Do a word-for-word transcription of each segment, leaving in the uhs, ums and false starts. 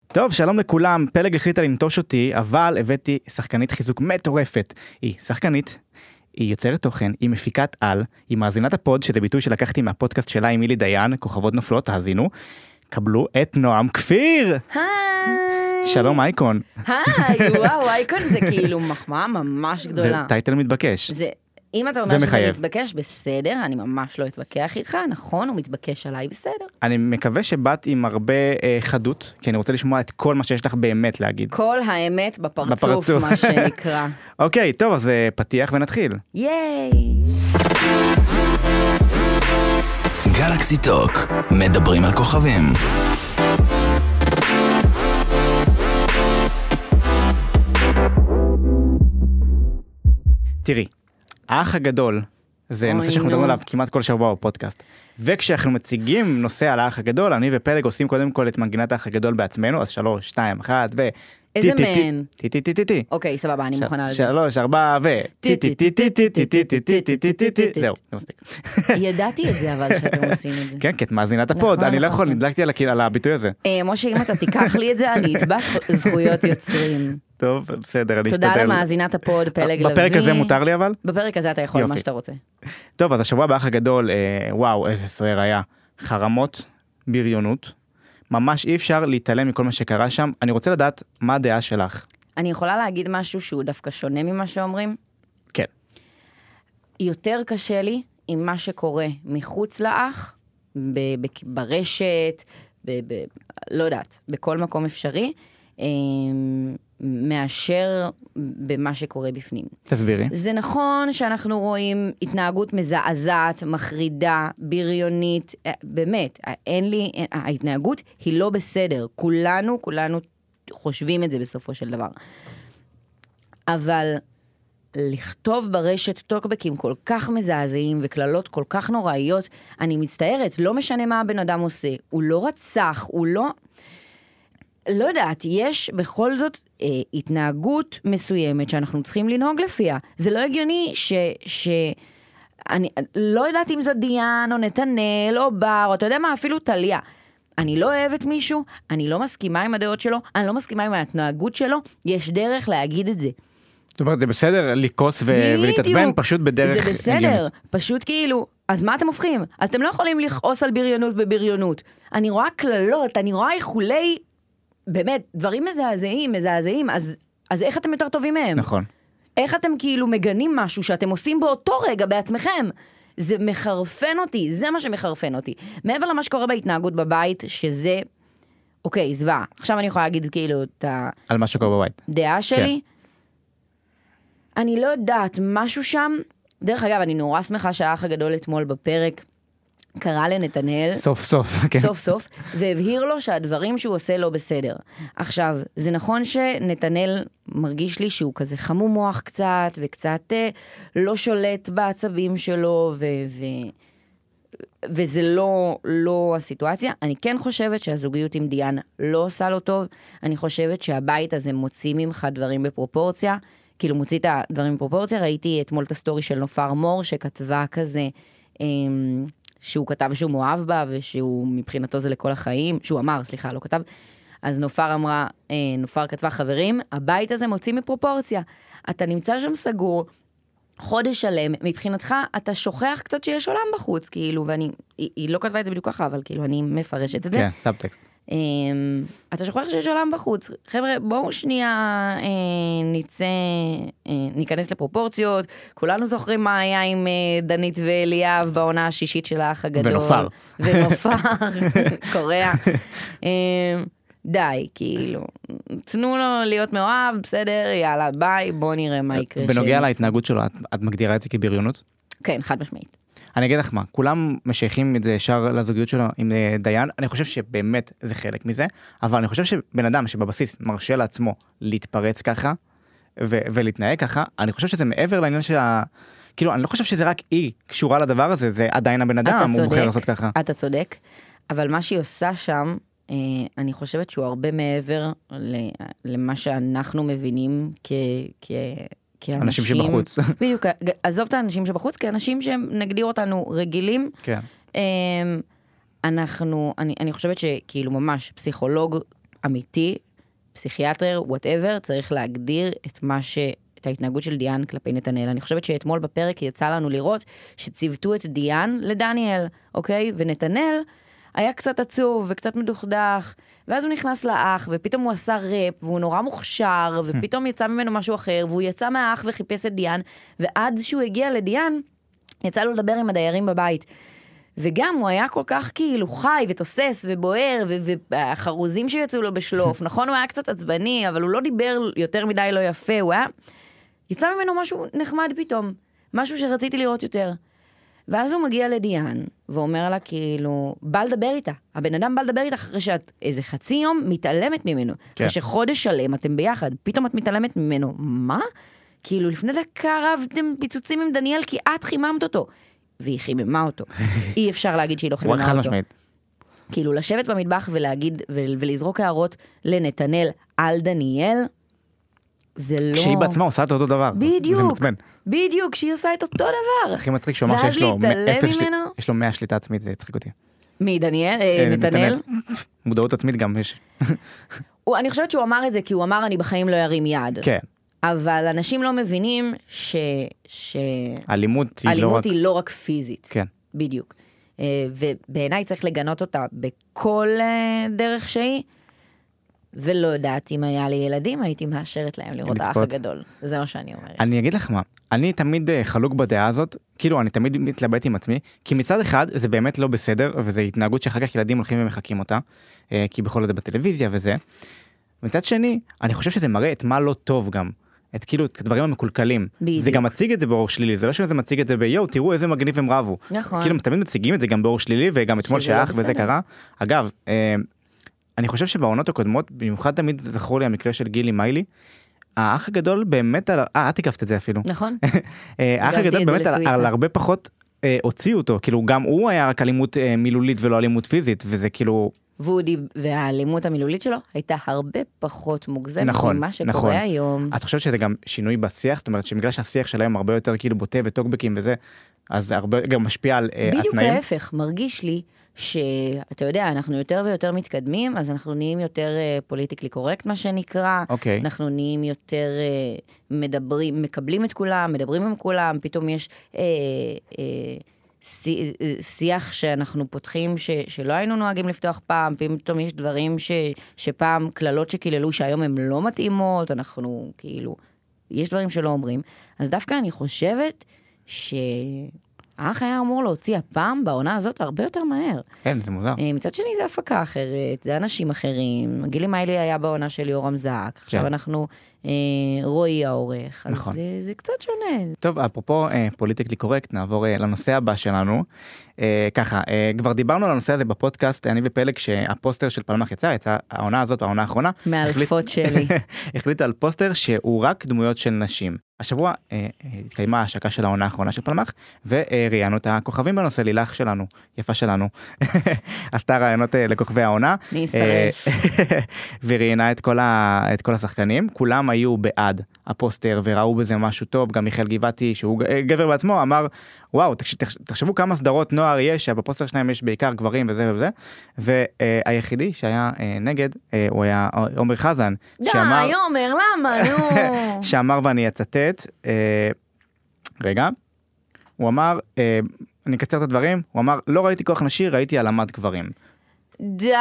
טוב, שלום לכולם, פלג החליטה לנטוש אותי, אבל הבאתי שחקנית חיזוק מטורפת. היא שחקנית, היא יוצרת תוכן, היא מפיקת על, היא מאזינת הפוד, שזה ביטוי שלקחתי מהפודקאסט שלה עם מילי דיין, כוכבות נופלות, תאזינו. קבלו את נועם כפיר. היי. שלום אייקון. היי, וואו, אייקון זה כאילו מחמאה ממש גדולה. זה טייטל מתבקש. זה, אם אתה אומר שזה מתבקש, בסדר, אני ממש לא אתווכח איתך, נכון, הוא מתבקש עליי, בסדר. אני מקווה שבאת עם הרבה אה, חדות, כי אני רוצה לשמוע את כל מה שיש לך באמת להגיד. כל האמת בפרצוף, בפרצוף. מה שנקרא. אוקיי, טוב, אז אה, פתיח ונתחיל. ייי! גלקסי טוק, מדברים על כוכבים. תראי, האח הגדול, זה נושא שאנחנו מדברים עליו כמעט כל שבוע בפודקאסט. וכשאנחנו מציגים נושא על האח הגדול, אני ופלג עושים קודם כל את מנגינת האח הגדול בעצמנו, אז שלוש, שתיים, אחת, ו... איזה מן? טי טי טי טי טי. אוקיי, סבבה, אני מוכנה לזה. שלוש, ארבע, ו... טי טי טי טי טי טי טי טי טי טי טי טי. זהו, זה מספיק. ידעתי את זה, אבל שאתם עושים את זה. כן, כן, מאזינת הפוד, אני לא יכול, נדלקתי על הביטוי הזה. משה, אם אתה תיקח לי את זה, אני אתבע זכויות יוצרים. טוב, בסדר, אני אשתדל. תודה למאזינת הפוד, פלג לוי. בפרק הזה מותר לי אבל? בפרק הזה אתה יכול, מה שאתה רוצה. טוב, אז השבוע באח הגדול, וואו, איזה סוער היה. חרמות, בריונות. ממש אי אפשר להתעלם מכל מה שקרה שם. אני רוצה לדעת מה הדעה שלך. אני יכולה להגיד משהו שהוא דווקא שונה ממה שאומרים? כן. יותר קשה לי עם מה שקורה מחוץ לאח, ב- ב- ברשת, ב- ב- לא יודעת, בכל מקום אפשרי, מאשר במה שקורה בפנים. תסבירי. זה נכון שאנחנו רואים התנהגות מזעזעת, מחרידה, בריונית, באמת, אין לי, ההתנהגות היא לא בסדר, כולנו, כולנו חושבים את זה בסופו של דבר. אבל לכתוב ברשת טוקבקים כל כך מזעזעים וכללות כל כך נוראיות, אני מצטערת, לא משנה מה הבן אדם עושה, הוא לא רצח, הוא לא... לא יודעת, יש בכל זאת אה, התנהגות מסוימת שאנחנו צריכים לנהוג לפיה. זה לא הגיוני ש... ש... אני לא יודעת אם זה דיין או נתנאל או בר, או אתה יודע מה, אפילו טליה. אני לא אוהבת מישהו, אני לא מסכימה עם הדעות שלו, אני לא מסכימה עם ההתנהגות שלו, יש דרך להגיד את זה. זאת אומרת, זה בסדר לקוס ו- ולהתעצבן פשוט בדרך הגיונית. זה בסדר, הגיונית. פשוט כאילו, אז מה אתם הופכים? אז אתם לא יכולים לכעוס על בריונות בבריונות. אני רואה כללות, אני רואה איחולי... באמת, דברים מזעזעים, מזעזעים, אז, אז איך אתם יותר טובים מהם? נכון. איך אתם כאילו מגנים משהו שאתם עושים באותו רגע בעצמכם? זה מחרפן אותי, זה מה שמחרפן אותי. מעבר למה שקורה בהתנהגות בבית, שזה, אוקיי, זווה. עכשיו אני יכולה להגיד כאילו את ה... על מה שקורה בבית. דעה שלי. כן. אני לא יודעת, משהו שם, דרך אגב, אני נורא שמחה שהאח הגדול אתמול בפרק, קרא לנתנאל, סוף סוף, כן. סוף סוף, והבהיר לו שהדברים שהוא עושה לא בסדר. עכשיו, זה נכון שנתנאל מרגיש לי שהוא כזה חמום מוח קצת, וקצת אה, לא שולט בעצבים שלו, ו... ו... וזה לא, לא הסיטואציה. אני כן חושבת שהזוגיות עם דיאן לא עושה לו טוב, אני חושבת שהבית הזה מוציא ממך דברים בפרופורציה, כאילו מוציא את הדברים בפרופורציה, ראיתי אתמול את הסטורי של נופר מור, שכתבה כזה, אה, שהוא כתב שהוא מאוהב בה, ושהוא מבחינתו זה לכל החיים, שהוא אמר, סליחה, לא כתב, אז נופר אמרה, אה, נופר כתבה, חברים, הבית הזה מוציא מפרופורציה, אתה נמצא שם סגור, חודש שלם, מבחינתך אתה שוכח קצת שיש עולם בחוץ, כאילו, ואני, היא, היא לא כתבה את זה בדיוק ככה, אבל כאילו, אני מפרשת את זה. כן, סאבטקסט. אה, אתה שוכח שיש עולם בחוץ, חבר'ה, בואו שנייה אה, נצא, אה, ניכנס לפרופורציות, כולנו זוכרים מה היה עם אה, דנית ואליאב בעונה השישית של האח הגדול. ונופר. ונופר, קוריאה. אה, די, כאילו, תנו לו להיות מאוהב, בסדר, יאללה, ביי, בוא נראה מה יקרה. בנוגע להתנהגות שלו, את, את מגדירה את זה כבריונות? כן, חד משמעית. אני אגיד לך מה, כולם משייכים את זה ישר לזוגיות שלו עם דיין, אני חושב שבאמת זה חלק מזה, אבל אני חושב שבן אדם שבבסיס מרשה לעצמו להתפרץ ככה, ו- ולהתנהג ככה, אני חושב שזה מעבר לעניין שה... כאילו, אני לא חושב שזה רק היא קשורה לדבר הזה, זה עדיין הבן אדם, הוא בוחר לעשות ככה. אתה צודק, אבל מה שהיא עושה שם, אני חושבת שהוא הרבה מעבר למה שאנחנו מבינים כ... כאנשים... אנשים שבחוץ. בדיוק, עזוב את האנשים שבחוץ, כאנשים שנגדיר אותנו רגילים. כן. אנחנו, אני, אני חושבת שכאילו ממש פסיכולוג אמיתי, פסיכיאטר, whatever, צריך להגדיר את מה ש... את ההתנהגות של דיאן כלפי נתנאל. אני חושבת שאתמול בפרק יצא לנו לראות שציוותו את דיאן לדניאל, אוקיי? ונתנאל היה קצת עצוב וקצת מדוכדך, ואז הוא נכנס לאח, ופתאום הוא עשה רפ, והוא נורא מוכשר, ופתאום יצא ממנו משהו אחר, והוא יצא מהאח וחיפש את דיאן, ועד שהוא הגיע לדיאן, יצא לו לדבר עם הדיירים בבית. וגם הוא היה כל כך כאילו חי ותוסס ובוער, והחרוזים שיצאו לו בשלוף, נכון, הוא היה קצת עצבני, אבל הוא לא דיבר יותר מדי לא יפה, הוא היה... יצא ממנו משהו נחמד פתאום, משהו שרציתי לראות יותר. ואז הוא מגיע לדיאן, ואומר לה כאילו, בא לדבר איתה. הבן אדם בא לדבר איתה אחרי שאת איזה חצי יום מתעלמת ממנו. כן. אחרי שחודש שלם אתם ביחד, פתאום את מתעלמת ממנו. מה? כאילו לפני דקה רבתם פיצוצים עם דניאל, כי את חיממת אותו. והיא חיממה אותו. אי אפשר להגיד שהיא לא חיממה אותו. משמעית. כאילו לשבת במטבח ולהגיד, ולזרוק הערות לנתנאל על דניאל, זה לא... כשהיא בעצמה עושה את אותו דבר. בדיוק. זה מצבן. בדיוק, כשהיא עושה את אותו דבר. הכי מצחיק שהוא אמר שיש לו אפס שליטה, יש לו מאה שליטה עצמית, זה יצחיק אותי. מי, דניאל? נתנאל? מודעות עצמית גם יש. אני חושבת שהוא אמר את זה, כי הוא אמר, אני בחיים לא ירים יד. כן. אבל אנשים לא מבינים ש... ש... אלימות היא לא רק... אלימות היא לא רק פיזית. כן. בדיוק. ובעיניי צריך לגנות אותה בכל דרך שהיא, ולא יודעת אם היה לי ילדים, הייתי מאשרת להם לראות האח הגדול. זה מה שאני אומרת. אני אגיד לך מה, אני תמיד חלוק בדעה הזאת, כאילו אני תמיד מתלבט עם עצמי, כי מצד אחד זה באמת לא בסדר, וזו התנהגות שאחר כך ילדים הולכים ומחכים אותה, כי בכל זאת בטלוויזיה וזה. מצד שני, אני חושב שזה מראה את מה לא טוב גם. את כאילו, את הדברים המקולקלים. בדיוק. זה גם מציג את זה באור שלילי, זה לא שזה מציג את זה ביו, תראו איזה מגניב הם רבו. נכון. כאילו, תמיד מציגים את זה גם באור שלילי, וגם אתמול שאח וזה קרה. אגב, אני חושב שבעונות הקודמות, במיוחד תמיד זכור לי המקרה של גילי מיילי, האח הגדול באמת, אה, את תיקפת את זה אפילו. נכון. האח הגדול באמת על הרבה פחות הוציאו אותו, כאילו גם הוא היה רק אלימות מילולית ולא אלימות פיזית, וזה כאילו... והאלימות המילולית שלו הייתה הרבה פחות מוגזמת ממה שקורה היום. את חושבת שזה גם שינוי בשיח? זאת אומרת שבגלל שהשיח שלהם הרבה יותר כאילו בוטה וטוקבקים וזה, אז הרבה גם משפיע על התנאים? בדיוק ההפך, מרגיש לי שאתה יודע, אנחנו יותר ויותר מתקדמים, אז אנחנו נהיים יותר פוליטיקלי קורקט, מה שנקרא. אוקיי. אנחנו נהיים יותר מדברים, מקבלים את כולם, מדברים עם כולם, פתאום יש אה, אה, שי, שיח שאנחנו פותחים ש, שלא היינו נוהגים לפתוח פעם, פתאום יש דברים ש, שפעם כללות שכיללו שהיום הן לא מתאימות, אנחנו כאילו, יש דברים שלא אומרים. אז דווקא אני חושבת ש... האח היה אמור להוציא הפעם בעונה הזאת הרבה יותר מהר. כן, זה מוזר. מצד שני זה הפקה אחרת, זה אנשים אחרים. גילי מיילי היה בעונה של יורם זק, עכשיו אנחנו רועי העורך, אז זה קצת שונה. טוב, אפרופו פוליטיקלי קורקט, נעבור לנושא הבא שלנו. ככה, כבר דיברנו על הנושא הזה בפודקאסט, אני ופלג, שהפוסטר של פלמח יצא, יצא העונה הזאת, העונה האחרונה. מאלפות שלי. החליטה על פוסטר שהוא רק דמויות של נשים. השבוע אה, התקיימה ההשקה של העונה האחרונה של פלמח, וראיינו את הכוכבים בנושא, לילך שלנו, יפה שלנו, עשתה ראיינות אה, לכוכבי העונה, אני אשרף. וראיינה את כל, ה, את כל השחקנים, כולם היו בעד הפוסטר, וראו בזה משהו טוב, גם מיכאל גבעתי, שהוא גבר בעצמו, אמר, וואו, תחשבו כמה סדרות נוער יש, שבפוסטר שלהם יש בעיקר גברים וזה וזה, והיחידי שהיה נגד, הוא היה עומר חזן, די, עומר, למה, נו? שאמר ואני אצטט, רגע, הוא אמר, אני אקצר את הדברים, הוא אמר, לא ראיתי כוח נשי, ראיתי העלמת גברים. די,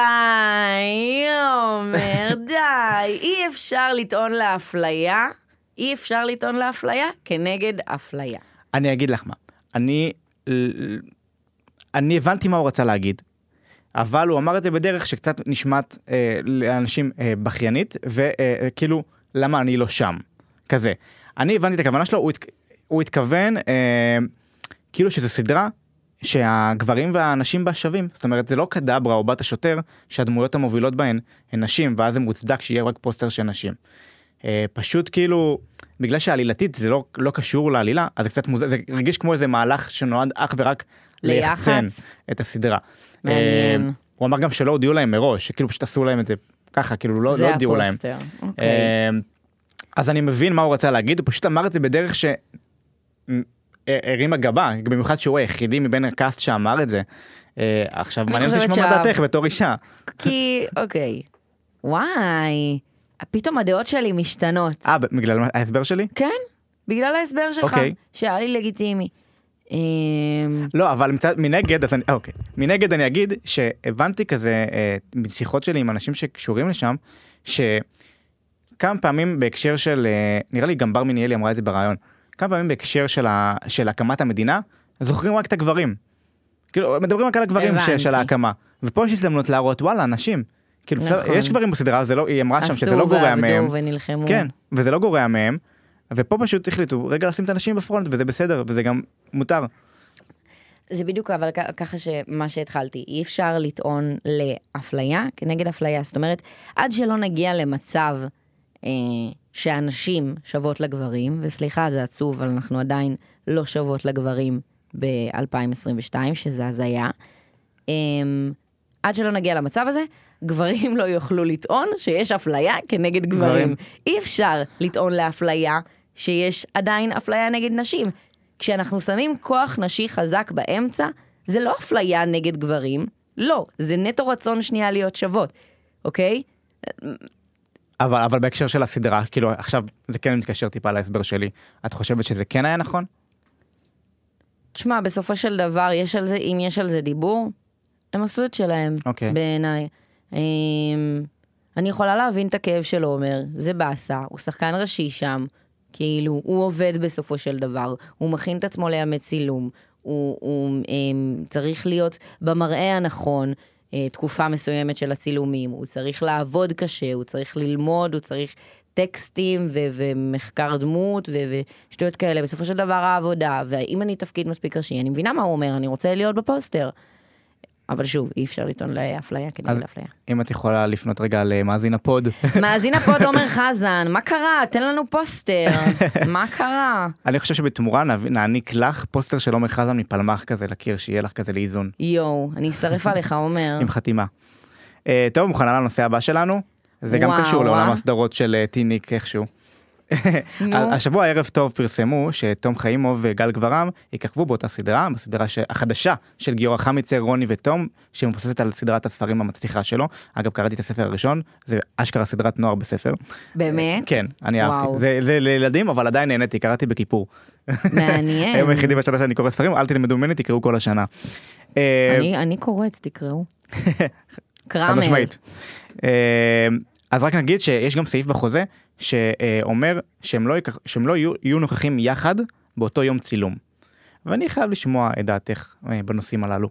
עומר, די, אי אפשר לטעון לאפליה, אי אפשר לטעון לאפליה כנגד אפליה. אני אגיד לך מה, אני, אני הבנתי מה הוא רצה להגיד, אבל הוא אמר את זה בדרך שקצת נשמעת אה, לאנשים אה, בכיינית, וכאילו, אה, למה אני לא שם? כזה. אני הבנתי את הכוונה שלו, הוא, הת, הוא התכוון, אה, כאילו שזו סדרה, שהגברים והנשים בה שווים. זאת אומרת, זה לא קדברה או בת השוטר, שהדמויות המובילות בהן הן נשים, ואז זה מוצדק שיהיה רק פוסטר של נשים. אה, פשוט כאילו, בגלל שהעלילתית זה לא, לא קשור לעלילה, אז זה קצת מוזר, זה רגיש כמו איזה מהלך שנועד אך ורק ליחצן את הסדרה. מעניין. אה, הוא אמר גם שלא הודיעו להם מראש, שכאילו פשוט עשו להם את זה ככה, כאילו לא, לא הודיעו להם. זה הפוסטר, אוקיי. אה, אז אני מבין מה הוא רצה להגיד, הוא פשוט אמר את זה בדרך ש... הרימה גבה, במיוחד שהוא היחידי מבין הקאסט שאמר את זה. עכשיו, מעניין לשמוע מה דעתך בתור אישה. כי, אוקיי, וואי, פתאום הדעות שלי משתנות. אה, בגלל ההסבר שלי? כן, בגלל ההסבר שלך, אוקיי. שהיה לי לגיטימי. אמ, לא, אבל מצד, מנגד, אז אני, אה, אוקיי. מנגד אני אגיד שהבנתי כזה, אה, משיחות שלי עם אנשים שקשורים לשם, שכמה פעמים בהקשר של, אה, נראה לי גם בר מיניאלי אמרה את זה ברעיון, כמה פעמים בהקשר של, ה, של הקמת המדינה, זוכרים רק את הגברים. כאילו, מדברים רק על הגברים ש, של ההקמה. ופה יש הזדמנות להראות, וואלה, אנשים. כאילו, נכון. בסדר, יש גברים בסדרה, זה לא, היא אמרה שם שזה לא עשו גורע מהם. ועבדו ונלחמו. כן, וזה לא גורע מהם. ופה פשוט החליטו, רגע לשים את האנשים בפרונט, וזה בסדר, וזה גם מותר. זה בדיוק, אבל כ- ככה שמה שהתחלתי, אי אפשר לטעון לאפליה כנגד אפליה. זאת אומרת, עד שלא נגיע למצב אה, שאנשים שוות לגברים, וסליחה, זה עצוב, אבל אנחנו עדיין לא שוות לגברים ב-אלפיים עשרים ושתיים, שזה הזיה. אה, עד שלא נגיע למצב הזה, גברים לא יוכלו לטעון שיש אפליה כנגד גברים. גברים. אי אפשר לטעון לאפליה שיש עדיין אפליה נגד נשים. כשאנחנו שמים כוח נשי חזק באמצע, זה לא אפליה נגד גברים, לא, זה נטו רצון שנייה להיות שוות, אוקיי? אבל, אבל בהקשר של הסדרה, כאילו, עכשיו, זה כן מתקשר טיפה להסבר שלי. את חושבת שזה כן היה נכון? תשמע, בסופו של דבר, יש על זה, אם יש על זה דיבור, הם עשו את שלהם, אוקיי. בעיניי. אמ, אני יכולה להבין את הכאב שלו, אומר, זה באסה, הוא שחקן ראשי שם, כאילו, הוא עובד בסופו של דבר, הוא מכין את עצמו לימי צילום, הוא, הוא אמ, צריך להיות במראה הנכון, אה, תקופה מסוימת של הצילומים, הוא צריך לעבוד קשה, הוא צריך ללמוד, הוא צריך טקסטים ו- ומחקר דמות ו- ושטויות כאלה, בסופו של דבר העבודה, ואם אני תפקיד מספיק ראשי, אני מבינה מה הוא אומר, אני רוצה להיות בפוסטר. אבל שוב, אי אפשר לטעון לאפליה כנגד אז אפליה. אם את יכולה לפנות רגע למאזין הפוד. מאזין הפוד עומר חזן, מה קרה? תן לנו פוסטר. מה קרה? אני חושב שבתמורה נע- נעניק לך פוסטר של עומר חזן מפלמח כזה לקיר, שיהיה לך כזה לאיזון, יואו, אני אצטרף עליך, עומר. עם חתימה. אה, טוב, מוכנה לנושא הבא שלנו? זה גם וואו, קשור לעולם אה? הסדרות של אה, טיניק איכשהו. נו. השבוע ערב טוב פרסמו שתום חיימוב וגל גברם יככבו באותה סדרה, בסדרה ש- החדשה של גיורא חמיצר, רוני ותום, שמבוססת על סדרת הספרים המצליחה שלו. אגב, קראתי את הספר הראשון, זה אשכרה סדרת נוער בספר. באמת? כן, אני וואו. אהבתי. זה, זה לילדים, אבל עדיין נהניתי, קראתי בכיפור. מעניין. היום היחידי בשנה שאני קורא ספרים, אל תלמדו ממני, תקראו כל השנה. אה, אני- אני קוראת, תקראו. חד קרמל. משמעית. אה, אז רק נגיד שיש גם סעיף בחוזה שאומר שהם לא, ייקח- שהם לא יהיו, יהיו נוכחים יחד באותו יום צילום. ואני חייב לשמוע את דעתך אה, בנושאים הללו.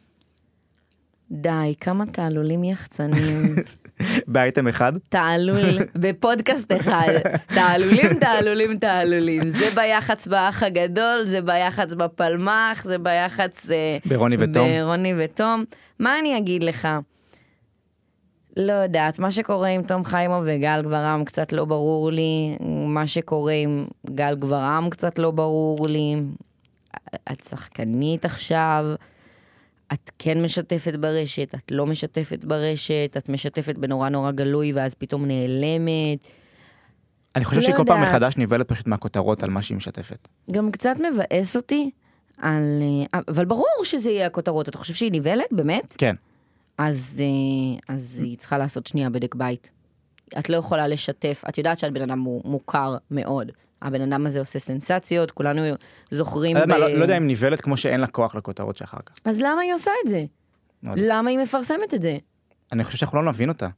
די, כמה תעלולים יחצנים. באייטם אחד, תעלול, בפודקאסט אחד. תעלולים, תעלולים, תעלולים. זה ביח"צ באח הגדול, זה ביח"צ בפלמח, זה ביח"צ... אה, ברוני ותום. ברוני ותום. מה אני אגיד לך? לא יודעת, מה שקורה עם תום חיימוב וגל גברם קצת לא ברור לי, מה שקורה עם גל גברם קצת לא ברור לי. את שחקנית עכשיו, את כן משתפת ברשת, את לא משתפת ברשת, את משתפת בנורא נורא גלוי ואז פתאום נעלמת. אני חושב לא שהיא כל פעם יודעת. מחדש נבלת פשוט מהכותרות על מה שהיא משתפת. גם קצת מבאס אותי, על... אבל ברור שזה יהיה הכותרות, אתה חושב שהיא נבלת? באמת? כן. אז, אה, אז היא צריכה לעשות שנייה בדק בית. את לא יכולה לשתף, את יודעת שאת בן אדם מו- מוכר מאוד. הבן אדם הזה עושה סנסציות, כולנו זוכרים... לא, ב... לא, לא יודע אם נבלת כמו שאין לה כוח לכותרות שאחר כך. אז למה היא עושה את זה? לא יודע. למה היא מפרסמת את זה? אני חושב שאנחנו לא נבין אותה.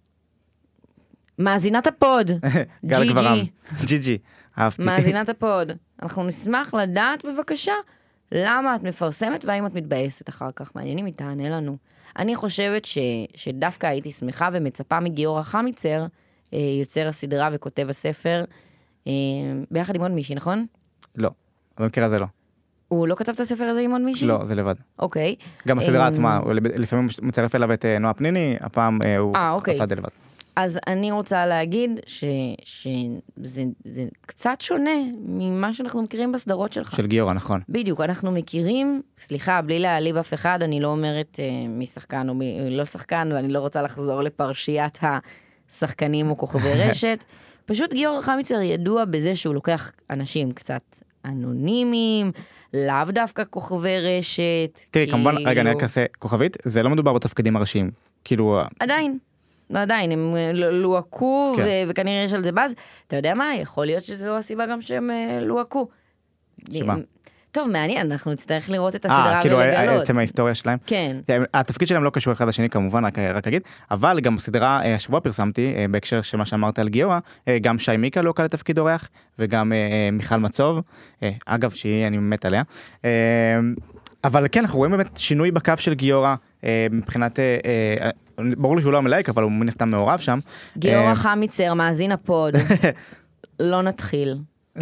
מאזינת הפוד, גל ג'י גברם. ג'י, ג'י ג'י. אהבתי. מאזינת הפוד. אנחנו נשמח לדעת בבקשה למה את מפרסמת והאם את מתבאסת אחר כך. מעניין אם היא תענה לנו. אני חושבת ש... שדווקא הייתי שמחה ומצפה מגיורא חמיצר, אה, יוצר הסדרה וכותב הספר, אה, ביחד עם עוד מישהי, נכון? לא. במקרה הזה לא. הוא לא כתב את הספר הזה עם עוד מישהי? לא, זה לבד. אוקיי. גם הסדרה אה, עצמה, הוא לפעמים מצרף אליו את אה, נועה פניני, הפעם אה, הוא אה, אוקיי. עשה את זה לבד. אז אני רוצה להגיד ש... שזה זה קצת שונה ממה שאנחנו מכירים בסדרות שלך. של גיורא, נכון. בדיוק, אנחנו מכירים, סליחה, בלי להעליב אף אחד, אני לא אומרת אה, מי שחקן או מי לא שחקן, ואני לא רוצה לחזור לפרשיית השחקנים או כוכבי רשת. פשוט גיורא חמיצר ידוע בזה שהוא לוקח אנשים קצת אנונימיים, לאו דווקא כוכבי רשת. תראי, כמובן, כאילו- רגע, אני רק אעשה כוכבית, זה לא מדובר בתפקידים הראשיים. כאילו, עדיין. עדיין, הם לוהקו, כן. ו- וכנראה יש על זה באז. אתה יודע מה? יכול להיות שזו הסיבה גם שהם אה, לוהקו. שמה? טוב, מעניין, אנחנו נצטרך לראות את הסדרה אה, כאילו ולגלות. עצם ההיסטוריה שלהם. כן. התפקיד שלהם לא קשור אחד לשני כמובן, רק, רק אגיד, אבל גם בסדרה אה, השבוע פרסמתי, אה, בהקשר של מה שאמרת על גיורא, אה, גם שי מיקה לא קל לתפקיד אורח, וגם אה, אה, מיכל מצוב, אה, אגב שהיא אני מת עליה, אה, אבל כן, אנחנו רואים באמת שינוי בקו של גיורא, אה, מבחינת, אה, אה, ברור לי שהוא לא המלהק, אבל הוא מן הסתם מעורב שם. גיורא אה, חמיצר, מאזין הפוד. לא נתחיל.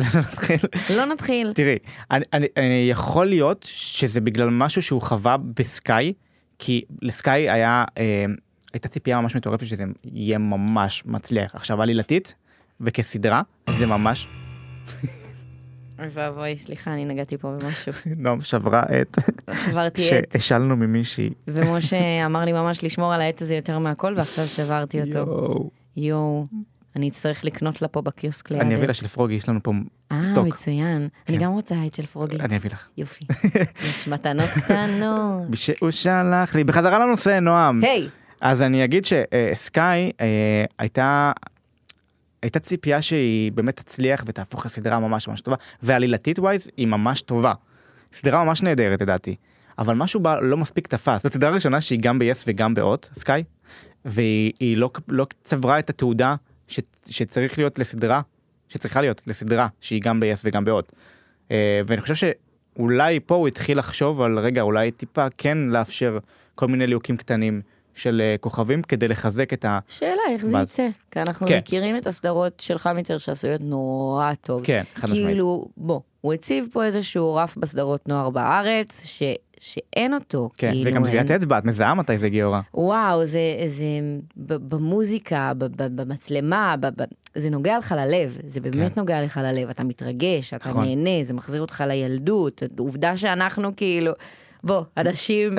לא נתחיל. תראי, אני, אני, אני יכול להיות שזה בגלל משהו שהוא חווה בסקאי, כי לסקאי היה, אה, הייתה ציפייה ממש מטורפת שזה יהיה ממש מצליח. עכשיו עלילתית וכסדרה, זה ממש... אוי ואבוי, סליחה, אני נגעתי פה במשהו. נועם שברה את... שברתי את. שהשלנו ממישהי. ומשה אמר לי ממש לשמור על העט הזה יותר מהכל, ועכשיו שברתי אותו. יואו. יואו. אני אצטרך לקנות לה פה בקיוסק ליד. אני אביא לה של פרוגי, יש לנו פה אה, סטוק. מצוין. אני גם רוצה העט של פרוגי. אני אביא לך. יופי. יש מתנות קטנות. הוא שלח לי. בחזרה לנושא, נועם. היי! אז אני אגיד שסקאי הייתה... הייתה ציפייה שהיא באמת תצליח ותהפוך לסדרה ממש ממש טובה, ועלילתית ווייז היא ממש טובה. סדרה ממש נהדרת, לדעתי. אבל משהו בה לא מספיק תפס. זו סדרה ראשונה שהיא גם ב-yes וגם באות, סקאי, והיא לא, לא צברה את התעודה ש, שצריך להיות לסדרה, שצריכה להיות לסדרה שהיא גם ב-yes וגם באות. ואני חושב שאולי פה הוא התחיל לחשוב על רגע, אולי טיפה כן לאפשר כל מיני ליהוקים קטנים, של כוכבים כדי לחזק את ה... שאלה, איך זה יצא? כי אנחנו כן. מכירים את הסדרות של חמיצר שעשויות נורא טוב. כן, חד משמעית. כאילו, בוא, הוא הציב פה איזשהו רף בסדרות נוער בארץ, ש... שאין אותו. כן, כאילו, וגם טביעת אין... אצבע, את מזהה מתי זה גיורא. וואו, זה, זה במוזיקה, בממצלמה, ב... זה נוגע לך ללב, זה באמת כן. נוגע לך ללב, אתה מתרגש, אתה נכון. נהנה, זה מחזיר אותך לילדות, עובדה שאנחנו כאילו, בוא, אנשים...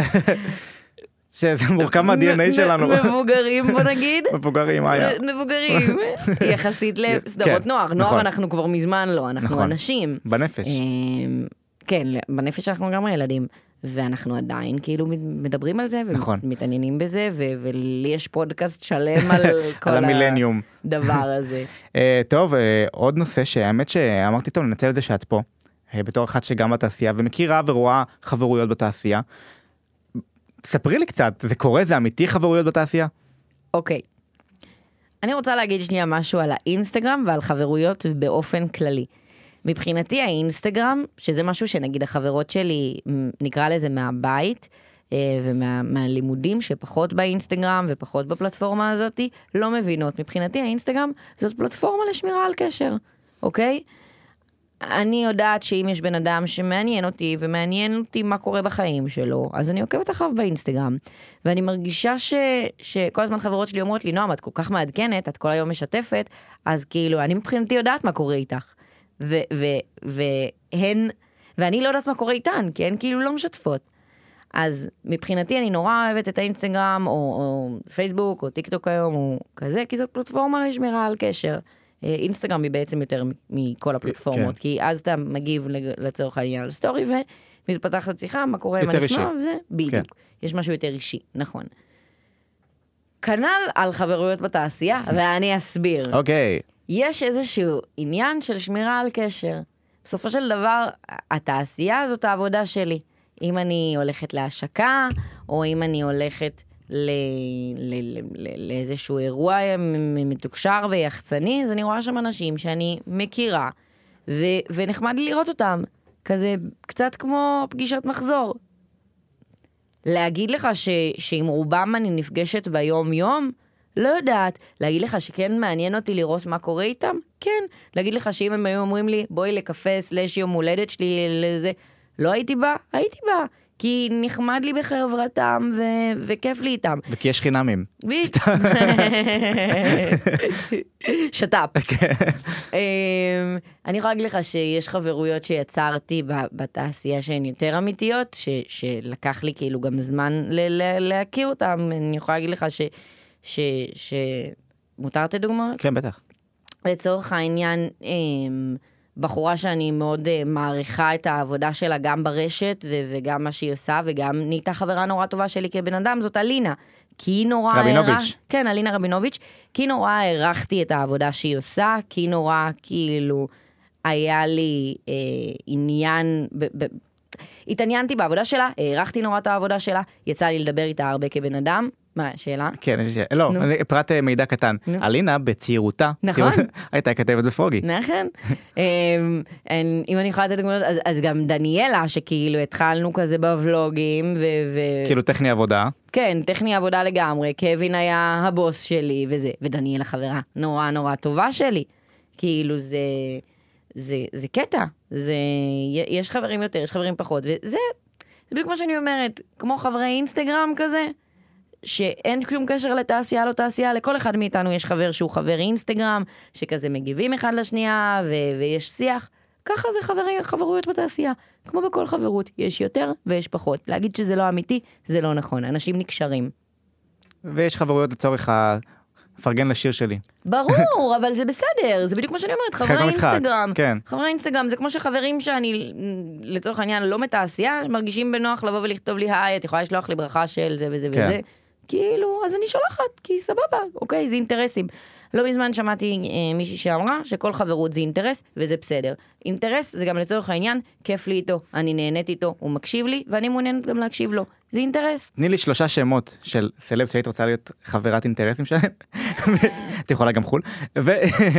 שזה מורכב מה-די אן איי שלנו. מבוגרים, בוא נגיד. מבוגרים, מה היה? מבוגרים, יחסית לסדרות נוער. נוער אנחנו כבר מזמן לא, אנחנו אנשים. בנפש. כן, בנפש אנחנו גם ילדים. ואנחנו עדיין כאילו מדברים על זה, ומתעניינים בזה, ולי יש פודקאסט שלם על כל הדבר הזה. טוב, עוד נושא שהאמת שאמרתי טוב, ננצל את זה שאת פה, בתור אחת שגם בתעשייה, ומכירה ורואה חברויות בתעשייה. ספרי לי קצת, זה קורה, זה אמיתי חברויות בתעשייה? אוקיי. אני רוצה להגיד שנייה משהו על האינסטגרם ועל חברויות באופן כללי. מבחינתי האינסטגרם, שזה משהו שנגיד החברות שלי, נקרא לזה מהבית, ומהלימודים שפחות באינסטגרם ופחות בפלטפורמה הזאת, לא מבינות. מבחינתי האינסטגרם זאת פלטפורמה לשמירה על קשר, אוקיי? אני יודעת שאם יש בן אדם שמעניין אותי, ומעניין אותי מה קורה בחיים שלו, אז אני עוקבת אחריו באינסטגרם, ואני מרגישה ש, שכל הזמן חברות שלי אומרות לי, נועם, את כל כך מעדכנת, את כל היום משתפת, אז כאילו, אני מבחינתי יודעת מה קורה איתך, ו, ו, והן, ואני לא יודעת מה קורה איתן, כי הן כאילו לא משתפות. אז מבחינתי אני נורא אוהבת את האינסטגרם, או, או פייסבוק, או טיק טוק היום, או כזה, כי זאת פלטפורמה לשמירה על קשר. אינסטגרם היא בעצם יותר מכל הפלטפורמות, כי אז אתה מגיב לצורך העניין על סטורי, ומתפתחת שיחה, מה קורה, מה נשמע, וזה בדיוק. יש משהו יותר אישי, נכון. כנ"ל על חברויות בתעשייה, ואני אסביר. אוקיי. יש איזשהו עניין של שמירה על קשר. בסופו של דבר, התעשייה זאת העבודה שלי. אם אני הולכת להשקה, או אם אני הולכת לאיזשהו אירוע מתוקשר ויחצני, אז אני רואה שם אנשים שאני מכירה, ונחמד לי לראות אותם, כזה קצת כמו פגישת מחזור. להגיד לך שעם רובם אני נפגשת ביום יום, לא יודעת. להגיד לך שכן מעניין אותי לראות מה קורה איתם? כן. להגיד לך שאם הם היו אומרים לי, בואי לקפה סלש יום הולדת שלי לזה, לא הייתי בה? הייתי בה. כי נחמד לי בחברתם ו- וכיף לי איתם. וכי יש חינמים. ביט. שטאפ. אני יכולה להגיד לך שיש חברויות שיצרתי בתעשייה שהן יותר אמיתיות, ש- שלקח לי כאילו גם זמן ל- ל- להכיר אותם. אני יכולה להגיד לך ש... ש... ש... מותר לתת דוגמאות? כן, בטח. לצורך העניין, בחורה שאני מאוד מעריכה את העבודה שלה גם ברשת, ו- וגם מה שהיא עושה, וגם נהייתה חברה נורא טובה שלי כבן אדם, זאת אלינה. כי היא נורא... רבינוביץ'. הערך... כן, אלינה רבינוביץ', כי היא נורא הערכתי את העבודה שהיא עושה, כי היא נורא, כאילו, היה לי אה, עניין... ב- ב- התעניינתי בעבודה שלה, הערכתי נורא את העבודה שלה, יצא לי לדבר איתה הרבה כבן אדם. מה, שאלה? כן, יש לי שאלה. לא, אני- פרט אה, מידע קטן. נו. אלינה בצעירותה, נכון. צעירות- הייתה כתבת בפרוגי. נכון. אמ, אין- אם אני יכולה לתת דוגמאות, אז- אז גם דניאלה, שכאילו התחלנו כזה בוולוגים, ו... ו- כאילו טכני עבודה. כן, טכני עבודה לגמרי, קווין היה הבוס שלי וזה, ודניאלה חברה נורא נורא טובה שלי. כאילו זה, זה, זה קטע, זה, יש חברים יותר, יש חברים פחות, וזה, זה בדיוק כמו שאני אומרת, כמו חברי אינסטגרם כזה, שאין שום קשר לתעשייה, לא תעשייה, לכל אחד מאיתנו יש חבר שהוא חבר אינסטגרם, שכזה מגיבים אחד לשנייה, ו- ויש שיח, ככה זה חברי, חברויות בתעשייה, כמו בכל חברות, יש יותר ויש פחות. להגיד שזה לא אמיתי, זה לא נכון, אנשים נקשרים. ויש חברויות לצורך הפרגן לשיר שלי. ברור, אבל זה בסדר, זה בדיוק כמו שאני אומרת, חברי במשחק, אינסטגרם. כן. חברי אינסטגרם זה כמו שחברים שאני, לצורך העניין, לא מתעשייה, מרגישים בנוח לבוא ולכתוב לי, היי, את יכולה לשלוח לי ברכה של זה וזה כן. וזה. כאילו, אז אני שולחת, כי סבבה, אוקיי, זה אינטרסים. לא מזמן שמעתי אה, מישהי שאמרה שכל חברות זה אינטרס, וזה בסדר. אינטרס זה גם לצורך העניין, כיף לי איתו, אני נהנית איתו, הוא מקשיב לי, ואני מעוניינת גם להקשיב לו. זה אינטרס. תני לי שלושה שמות של סלב שהיית רוצה להיות חברת אינטרסים שלהם. את יכולה גם חול. ו-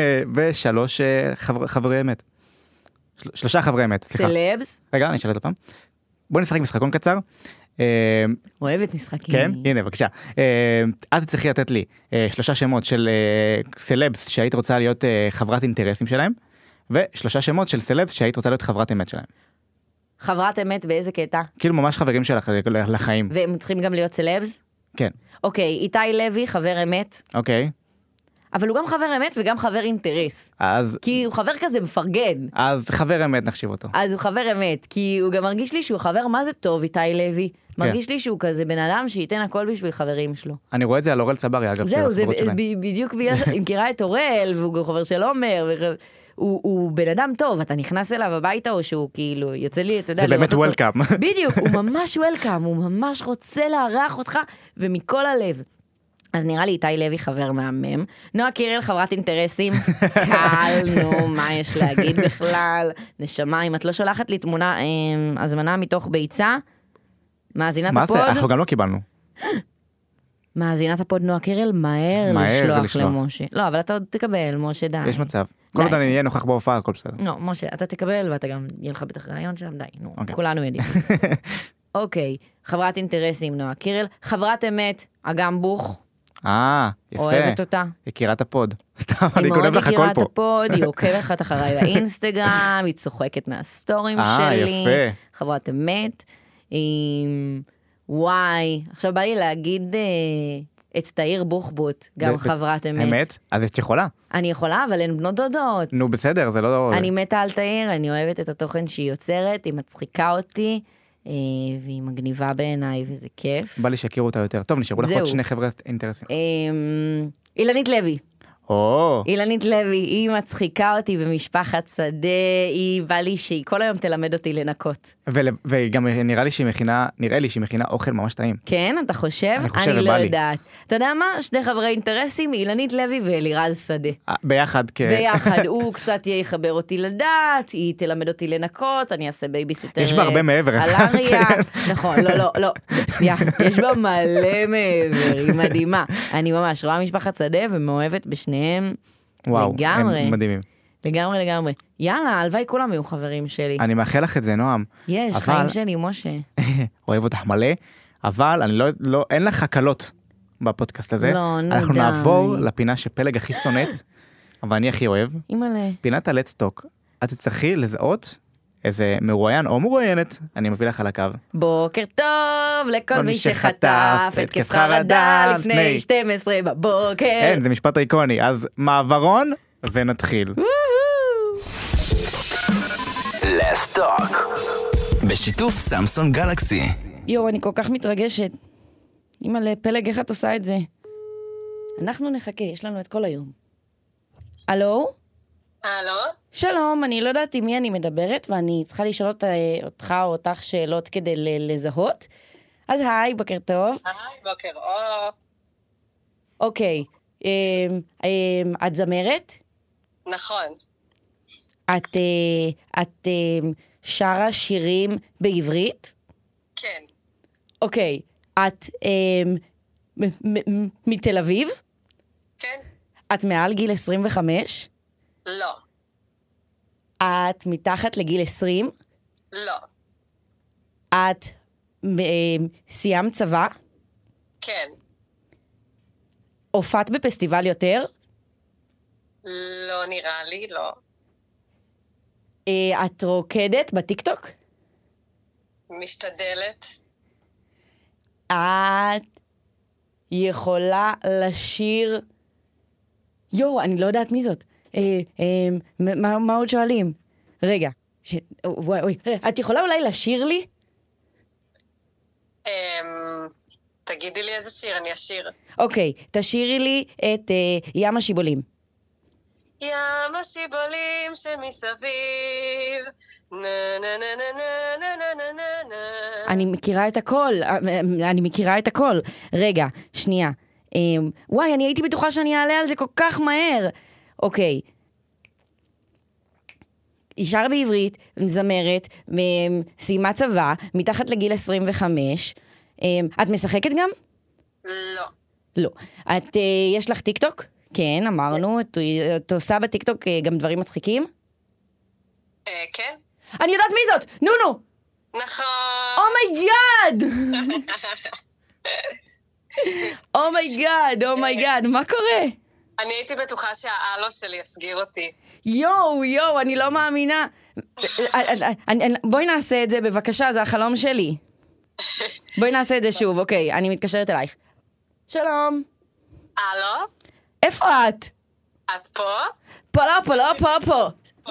ושלוש אה, חבר- חברי אמת. של- שלושה חברי אמת, סליחה. סלבס, רגע, אני אשאל עוד פעם. בוא נשחק משחקון קצר. אה, אוהבת משחקים. כן, הנה בבקשה. אה, את תצטרכי לתת לי אה, שלושה שמות של אה, סלבס שהיית רוצה להיות אה, חברת אינטרסים שלהם, ושלושה שמות של סלבס שהיית רוצה להיות חברת אמת שלהם. חברת אמת באיזה קטע? כאילו ממש חברים שלך ל- לחיים. והם צריכים גם להיות סלבס? כן, אוקיי, איתי לוי, חבר אמת, אוקיי. אבל הוא גם חבר אמת וגם חבר אינטרס. אז, כי הוא חבר כזה מפרגן. אז חבר אמת נחשיב אותו. אז הוא חבר אמת, כי הוא גם מרגיש לי שהוא חבר, מה זה טוב, איתי לוי? מרגיש לי שהוא כזה בן אדם שייתן הכל בשביל חברים שלו. אני רואה את זה על אורל צברי, אגב, של זהו, זה החברות שלהם. ב- בדיוק בגלל, אני מכירה את אורל, והוא גם חבר של עומר, וח- הוא הוא בן אדם טוב, אתה נכנס אליו הביתה, או שהוא כאילו, יוצא לי, אתה יודע, זה באמת לראות אותו. וולקאם. בדיוק, הוא ממש וולקאם, הוא ממש רוצה לארח אותך, ומכל הלב. אז נראה לי איתי לוי חבר מהמם. נועה קירל חברת אינטרסים. קל, נו, מה יש להגיד בכלל? נשמה, אם את לא שולחת לי תמונה, אה, הזמנה מתוך ביצה, מאזינת מה הפוד, זה? אנחנו גם לא קיבלנו. מאזינת הפוד נועה קירל, מהר מהר לשלוח ולשלוח. למשה. לא, אבל אתה עוד תקבל, משה, די. יש מצב. כל עוד די. אני אהיה נוכח בהופעה, הכל בסדר. לא, משה, אתה תקבל, ואתה גם, יהיה לך בטח רעיון שם, די, נו, אוקיי. כולנו יודעים. אוקיי, חברת אינטרסים נועה קירל, חברת אמת, אגם בוך, אה, יפה. אוהבת אותה. יקירת הפוד. סתם, היא אני מאוד כותב לך מכירה הכל את פה. הפוד, היא עוקבת לך אחריי באינסטגרם, היא צוחקת מהסטורים אה, שלי. יפה. חברת אמת. היא- וואי, עכשיו בא לי להגיד אה, את תאיר בוחבוט, גם ב- חברת אמת. אמת? אז את יכולה. אני יכולה, אבל הן בנות דודות. נו, בסדר, זה לא... אני מתה על תאיר, אני אוהבת את התוכן שהיא יוצרת, היא מצחיקה אותי, אה, והיא מגניבה בעיניי, וזה כיף. בא לי שיכירו אותה יותר. טוב, נשארו לך עוד זהו. שני חבר'ה אינטרסים. אה, אילנית לוי. או, אילנית לוי, היא מצחיקה אותי במשפחת שדה, היא בא לי שהיא כל היום תלמד אותי לנקות. ול- וגם נראה לי שהיא מכינה, נראה לי שהיא מכינה אוכל ממש טעים. כן, אתה חושב? אני חושב, אני לא ובא לי. יודעת. אתה יודע מה? שני חברי אינטרסים, אילנית לוי ואלירז שדה. אה, ביחד כ... ביחד, הוא קצת יחבר אותי לדעת, היא תלמד אותי לנקות, אני אעשה בייביסיטר יש בה הרבה מעבר, על אני חייב אריה. לציין. נכון, לא, לא, לא, שנייה, יש בה מלא מעבר, היא מדהימה. אני ממש רואה משפחת שדה ומאוהבת בשניהם. וואו, לגמרי. הם מדהימים. לגמרי, לגמרי. יאללה, הלוואי כולם יהיו חברים שלי. אני מאחל לך את זה, נועם. יש, אבל- חיים שלי, משה. אוהב אותך מלא, אבל אני לא, לא, אין לך הקלות בפודקאסט הזה. לא, נו, אנחנו די. נעבור לפינה שפלג הכי שונאת, אבל אני הכי אוהב. אימא'לה. פינת הלטס טוק. את תצטרכי לזהות איזה מרואיין או מרואיינת, אני מביא לך על הקו. בוקר טוב לכל כל מי מי שחטף שחטף התקף חרדה לפני שתים עשרה בבוקר. אין, זה משפט איקוני, אז מעברון ונתחיל. Let's talk. בשיתוף סמסונג גלקסי. יואו, אני כל כך מתרגשת. אימא'לה, פלג, איך את עושה את זה? אנחנו נחכה, יש לנו את כל היום. הלו? הלו? שלום, אני לא יודעת עם מי אני מדברת, ואני צריכה לשאול אותה, אותך או אותך שאלות כדי ל- לזהות. אז היי, בוקר טוב. היי, בוקר אור. אוקיי. אמ, אמ, את זמרת? נכון. את, אה, את אה, שרה שירים בעברית? כן. אוקיי. את אה, מ- מ- מ- מתל אביב? כן. את מעל גיל עשרים וחמש? לא. את מתחת לגיל עשרים? לא. את אה, סיימת צבא? כן. הופעת בפסטיבל יותר? לא נראה לי, לא. אה, את רוקדת בטיקטוק? משתדלת. את יכולה לשיר... יו, אני לא יודעת מי זאת. אה, אה, מה, מה עוד שואלים? רגע, ש... וואי, וואי, את יכולה אולי לשיר לי? אמ, תגידי לי איזה שיר, אני אשיר. אוקיי, תשאירי לי את אה, ים השיבולים. ים השיבולים שמסביב, נה נה נה נה נה נה נה נה נה נה. אני מכירה את הכל, אני מכירה את הכל. רגע, שנייה. אה, וואי, אני הייתי בטוחה שאני אעלה על זה כל כך מהר. אוקיי. היא שרה בעברית, זמרת, סיימה צבא, מתחת לגיל עשרים וחמש. אה, את משחקת גם? לא. לא. את, אה, יש לך טיקטוק? כן, אמרנו. את, את עושה בטיקטוק אה, גם דברים מצחיקים? אה, כן? אני יודעת מי זאת! נו נו! נכון. אומייגאד! אומייגאד, אומייגאד, מה קורה? אני הייתי בטוחה שהאלו שלי יסגיר אותי. יואו, יואו, אני לא מאמינה. בואי נעשה את זה, בבקשה, זה החלום שלי. בואי נעשה את זה שוב, אוקיי, אני מתקשרת אלייך. שלום. אלו? איפה את? את פה? פה לא, פה לא, פה, פה.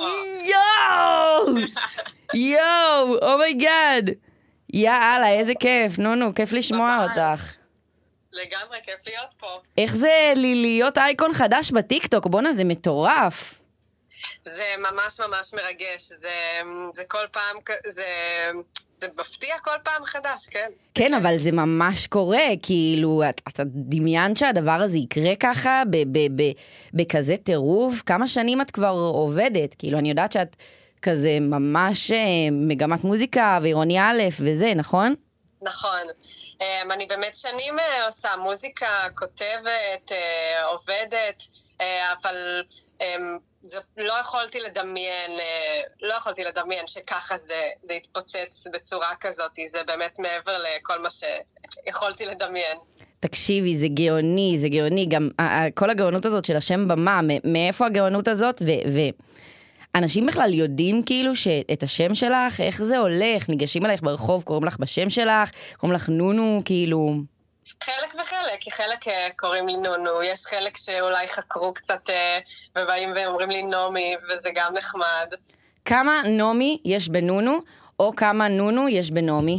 יואו! יואו, אומייגאד. יאללה, איזה כיף, נו נו, כיף לשמוע אותך. לגמרי, כיף להיות פה. איך זה להיות אייקון חדש בטיקטוק? בונה, זה מטורף. זה ממש ממש מרגש, זה, זה כל פעם, זה, זה מפתיע כל פעם חדש, כן? כן, אבל זה ממש קורה, כאילו, אתה דמיינת שהדבר הזה יקרה ככה, ב- ב- ב- בכזה טירוף? כמה שנים את כבר עובדת? כאילו, אני יודעת שאת כזה ממש מגמת מוזיקה ועירוני א' וזה, נכון? נכון. אני באמת שנים עושה מוזיקה, כותבת, עובדת, אבל זה לא יכולתי לדמיין, לא יכולתי לדמיין שככה זה, זה יתפוצץ בצורה כזאת, זה באמת מעבר לכל מה שיכולתי לדמיין. תקשיבי, זה גאוני, זה גאוני, גם כל הגאונות הזאת של השם במה, מאיפה הגאונות הזאת, ו... אנשים בכלל יודעים כאילו שאת השם שלך, איך זה הולך, ניגשים עלייך ברחוב, קוראים לך בשם שלך, קוראים לך נונו, כאילו... חלק וחלק, כי חלק קוראים לי נונו, יש חלק שאולי חקרו קצת ובאים ואומרים לי נומי, וזה גם נחמד. כמה נומי יש בנונו, או כמה נונו יש בנומי?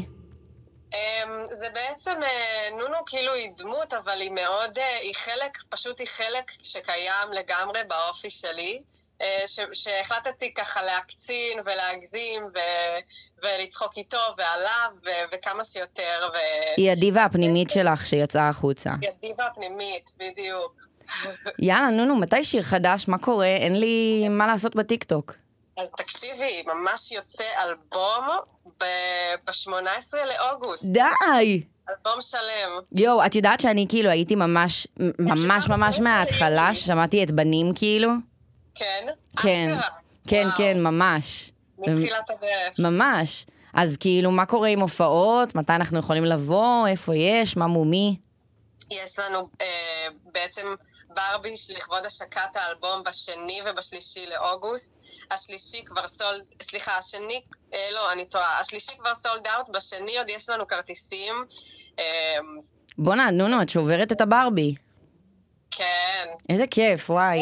זה בעצם, נונו כאילו היא דמות, אבל היא מאוד, היא חלק, פשוט היא חלק שקיים לגמרי באופי שלי, ש- שהחלטתי ככה להקצין ולהגזים ו- ולצחוק איתו ועליו ו- וכמה שיותר. ו- היא הדיבה הפנימית שלך שיצאה החוצה. היא הדיבה הפנימית, בדיוק. יאללה, נונו, מתי שיר חדש? מה קורה? אין לי מה לעשות בטיקטוק. אז תקשיבי, ממש יוצא אלבום ב-שמונה עשרה לאוגוסט. די! אלבום שלם. יואו, את יודעת שאני כאילו הייתי ממש, ממש ממש מההתחלה, שמעתי את בנים כאילו? כן? כן, אשכרה. כן, וואו. כן, ממש. מתחילת הדרך. ממש. אז כאילו, מה קורה עם הופעות? מתי אנחנו יכולים לבוא? איפה יש? מה מומי? יש לנו אה, בעצם ברבי לכבוד השקת האלבום בשני ובשלישי לאוגוסט. השלישי כבר סולד, סליחה, השני, אה, לא, אני טועה, השלישי כבר סולד אאוט, בשני עוד יש לנו כרטיסים. אה, בונה, נונו, את שוברת את הברבי. כן. איזה כיף, וואי.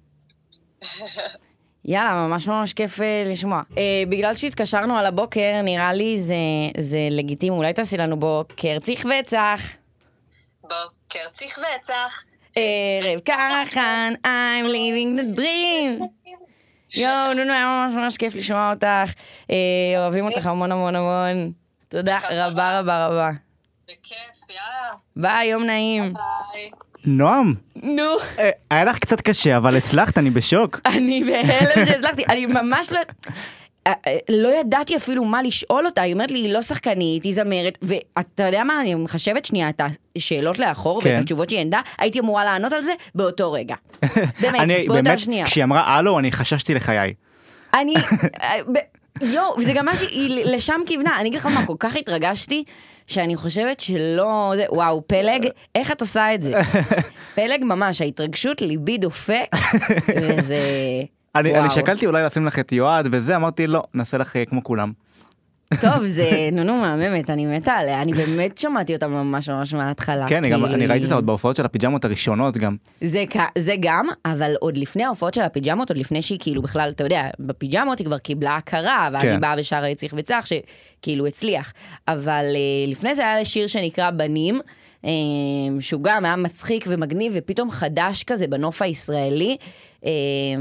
יאללה, ממש ממש כיף אה, לשמוע. אה, בגלל שהתקשרנו על הבוקר, נראה לי זה, זה לגיטימי. אולי תעשי לנו בוקר ציח וצח. בוקר ציח וצח. ערב קרחן, I'm living the dream. יואו, נונו, היה ממש ממש כיף לשמוע אותך. אה, אוהבים אותך המון המון המון. תודה רבה רבה רבה. זה כיף, יאללה. ביי, יום נעים. ביי. נועם, נו, אה, היה לך קצת קשה, אבל הצלחת, אני בשוק. אני בהלם שהצלחתי, אני ממש לא... אה, אה, לא ידעתי אפילו מה לשאול אותה, היא אומרת לי, היא לא שחקנית, היא זמרת, ואתה יודע מה, אני מחשבת שנייה את השאלות לאחור, כן. ואת התשובות שהיא ענדה, הייתי אמורה לענות על זה באותו רגע. באמת, אני באותה באמת, שנייה. כשהיא אמרה הלו, אני חששתי לחיי. אני, אה, ב- יואו, וזה גם מה שהיא לשם כיוונה, אני אגיד לך מה, כל כך התרגשתי, שאני חושבת שלא, זה, וואו, פלג, איך את עושה את זה? פלג ממש, ההתרגשות ליבי דופק, וזה, אני, וואו. אני שקלתי אולי לשים לך את יועד וזה, אמרתי לא, נעשה לך אה, כמו כולם. טוב, זה נו נו מהממת, אני מתה עליה, אני באמת שמעתי אותה ממש ממש מההתחלה. כן, אני גם- כאילו, אני ראיתי היא- אותה עוד בהופעות של הפיג'מות הראשונות גם. זה, כ- זה גם, אבל עוד לפני ההופעות של הפיג'מות, עוד לפני שהיא כאילו בכלל, אתה יודע, בפיג'מות היא כבר קיבלה הכרה, ואז כן. היא באה ושרה יציח וצח, שכאילו הצליח. אבל אה, לפני זה היה שיר שנקרא בנים, אה, שהוא גם היה מצחיק ומגניב, ופתאום חדש כזה בנוף הישראלי, אה,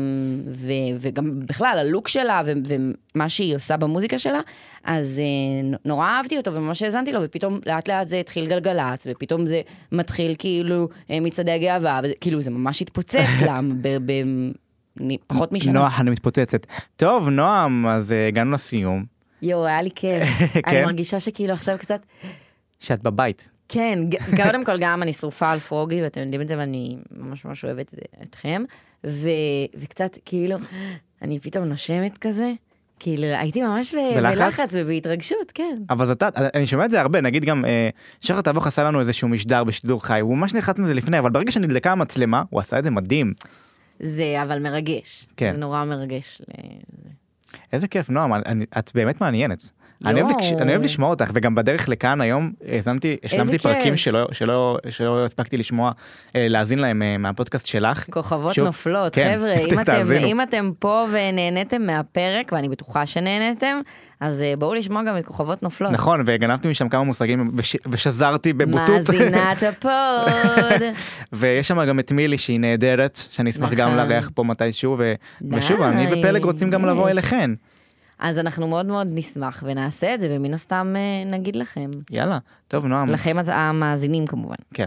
ו, וגם בכלל הלוק שלה, ו, ומה שהיא עושה במוזיקה שלה, אז אה, נורא אהבתי אותו, וממש האזנתי לו, ופתאום לאט לאט זה התחיל גלגלץ, ופתאום זה מתחיל כאילו אה, מצעדי גאווה, וכאילו זה ממש התפוצץ לה, ב, ב, נ- פחות משנה. נוח, אני מתפוצצת. טוב, נועם, אז אה, הגענו לסיום. יואו, היה לי כיף. אני כן? מרגישה שכאילו עכשיו קצת... שאת בבית. כן, ג- קודם כל גם אני שרופה על פרוגי, ואתם יודעים את זה, ואני ממש ממש אוהבת אתכם, ו- וקצת כאילו, אני פתאום נושמת כזה, כאילו הייתי ממש ב- בלחץ? בלחץ ובהתרגשות, כן. אבל זאת, אני שומע את זה הרבה, נגיד גם, אה, שחר תבוך עשה לנו איזשהו משדר בשידור חי, הוא ממש נלחץ מזה לפני, אבל ברגע שנדלקה המצלמה, הוא עשה את זה מדהים. זה אבל מרגש, כן. זה נורא מרגש. ל- איזה כיף, נועם, אני- את באמת מעניינת. אני אוהב, יואו. לקש- אני אוהב לשמוע אותך, וגם בדרך לכאן היום האזנתי, השלמתי פרקים כיף. שלא, שלא, שלא הספקתי לשמוע, אה, להאזין להם אה, מהפודקאסט שלך. כוכבות שוב, נופלות, כן, חבר'ה, אם אתם, תאזינו. אם אתם פה ונהנתם מהפרק, ואני בטוחה שנהנתם, אז אה, בואו לשמוע גם את כוכבות נופלות. נכון, וגנבתי משם כמה מושגים וש, ושזרתי בבוטות. מאזינת הפוד. ויש שם גם את מילי שהיא נהדרת, שאני אשמח גם נכון. לארח פה מתישהו, ו... ושוב, אני ופלג רוצים גם לבוא יש. אליכן. אז אנחנו מאוד מאוד נשמח ונעשה את זה, ומן הסתם אה, נגיד לכם. יאללה, טוב נועם. לכם המאזינים כמובן. כן.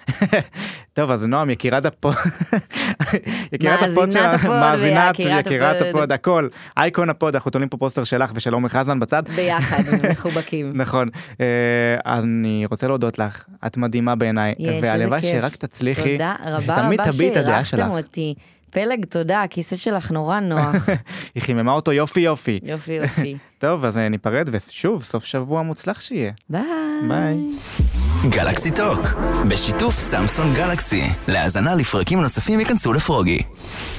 טוב, אז נועם, יקירת הפוד, יקירת הפוד מאזינת שלה, הפוד מאזינת, ויקירת יקירת הפוד. הפוד, הכל, אייקון הפוד, אנחנו תולים פה פוסטר שלך ושל עומר חזן בצד. ביחד, מחובקים. נכון, אה, אני רוצה להודות לך, את מדהימה בעיניי, יש, איזה והלוואי כיף. שרק תצליחי, תודה רבה שתמיד רבה תביעי את הדעה שלך. שאירחתם אותי. פלג, תודה, הכיסא שלך נורא נוח. היא חיממה אותו יופי יופי. יופי יופי. טוב, אז אה, ניפרד, ושוב, סוף שבוע מוצלח שיהיה. ביי. ביי. גלקסי טוק, בשיתוף סמסונג גלקסי. להאזנה לפרקים נוספים ייכנסו לפרוגי.